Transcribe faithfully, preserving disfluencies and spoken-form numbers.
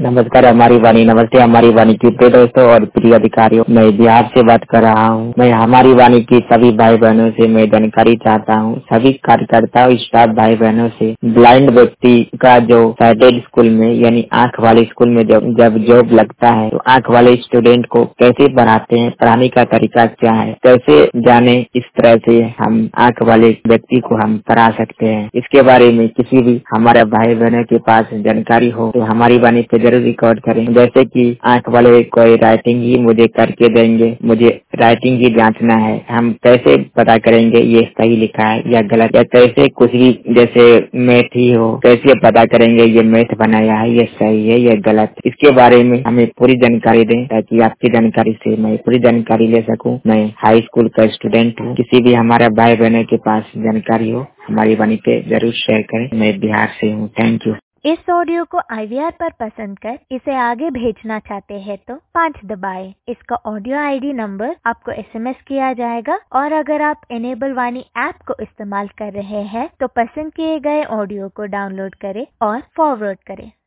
नमस्कार हमारी वाणी, नमस्ते हमारी वाणी के प्रिय दोस्तों और प्रिय अधिकारियों। मैं बिहार से बात कर रहा हूँ। मैं हमारी वाणी की सभी भाई बहनों से मैं जानकारी चाहता हूँ। सभी कार्यकर्ताओं, स्टाफ भाई बहनों से ब्लाइंड व्यक्ति का जो साइटेड स्कूल में यानी आंख वाले स्कूल में जब जब जॉब लगता है तो आंख वाले स्टूडेंट को कैसे पढ़ाते हैं, पढ़ाने का तरीका क्या है, कैसे जाने इस तरह से हम आंख वाले व्यक्ति को हम पढ़ा सकते हैं। इसके बारे में किसी भी हमारे भाई बहनों के पास जानकारी हो तो हमारी वाणी पे जरूर रिकॉर्ड करें। जैसे कि आंख वाले कोई राइटिंग ही मुझे करके देंगे, मुझे राइटिंग ही जांचना है, हम कैसे पता करेंगे ये सही लिखा है या गलत, या कैसे कुछ भी जैसे मैथ ही हो कैसे पता करेंगे ये मैथ बनाया है ये सही है या गलत। इसके बारे में हमें पूरी जानकारी दें ताकि आपकी जानकारी से मैं पूरी जानकारी ले सकूं। मैं हाई स्कूल का स्टूडेंट हूँ। किसी भी हमारे भाई बहनों के पास जानकारी हो हमारी वाणी पे जरूर शेयर करें। मैं बिहार से हूँ। Thank you. इस ऑडियो को आई वी आर पर पसंद कर इसे आगे भेजना चाहते हैं तो पाँच दबाएं। इसका ऑडियो आई डी नंबर आपको एस एम एस किया जाएगा और अगर आप इनेबल वाणी ऐप को इस्तेमाल कर रहे हैं तो पसंद किए गए ऑडियो को डाउनलोड करें और फॉरवर्ड करें।